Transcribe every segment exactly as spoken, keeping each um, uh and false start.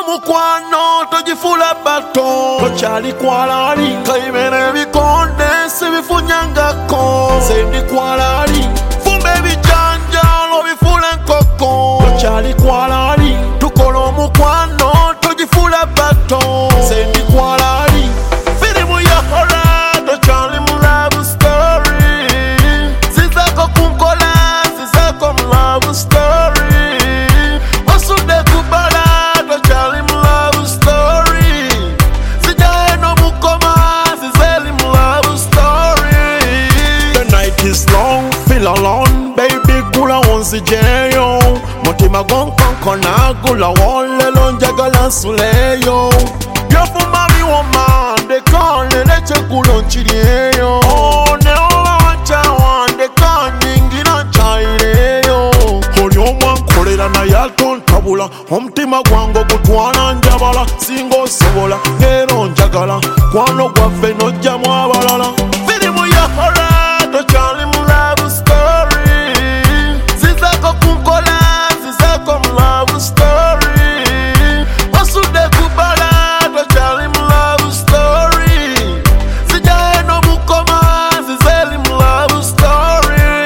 mukwano togifula bato tokyali kwalali kaibere bikonde sibifunyangako sendi kwalali fumba ebijanjalo bifula enkoko tokyali kwalali tukola omukwano togifula bato sendi kwalali firimu ya horror tokyali mu love story zizako kunkola zizako mu love story osude kubala tokyali mu love story zijaye n'omukoma zizeli mu love story. The night is long, feel alone, baby gula onzijeyo mutima gonkonkona gula wolelo njagala nsuleyo byofuma biwoma ndekane nekyeggulo nkiryeyo ne oba wankyawa ndekaningira nkyaireyo oli omwankolera naye atontabula omutima gwange gutwala njabala singa osobola leero njagala kwano gwaffe nojjamu abalala firimu ya horror tokyali mu love story zizako kunkola zizako mu love story osudde kubala tokyali mu love story zijaye n'omukoma zizeli mu love story.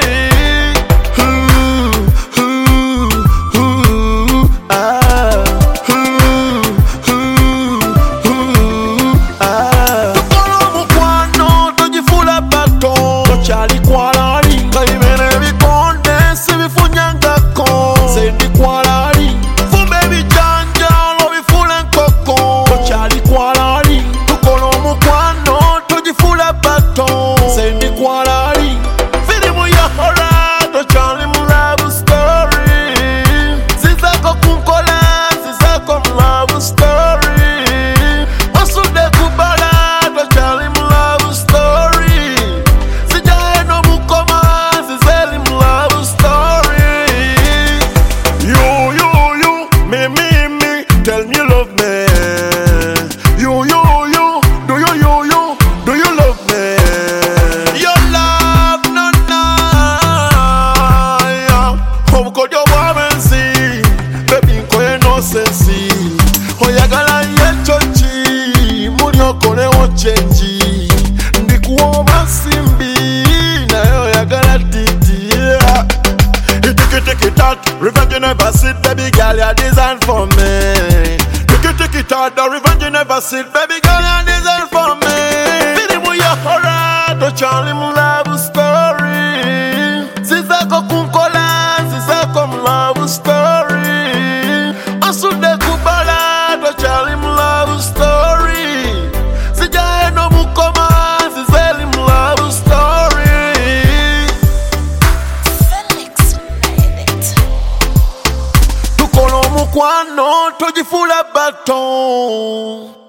Ooh, ooh, ooh, ah. Ooh, ooh, ooh, ah. Tukola omukwano togifula bato tokyali kwalali kaibere bikonde sibifunyangako sendi kwalali fumba ebijanjalo bifula enkoko tokyali kwalali tukola omukwano togifula bato sendi kwalali firimu ya horror tokyali mu love story zizako kunkola zizako mu love story osudde kubala tokyali mu love story zijaye n'omukoma zizeli mu love story. You, you, you, me, me, me, tell me you love me. You, you, you, do you, you, you, do you love me? Your love, no, no, oh, God, your woman see, baby, ko innocence. Oyagala yechochi, muri okole ochenji, ndikuwa simbi, na oyagala titi, yeah. Take it, take it out, revenge you never sit, baby girl, you're designed for me. Take it, take it out, the revenge you never sit, baby girl, you're designed for me. Firimu ya horror, tokyali mu love story. Zizako kunkola, zizako mu love story. Osudde kubala, tokyali mu love story. Zijaye n'omukoma, zizeli mu love story. Felix made it. Tukola omukwano togifula bato.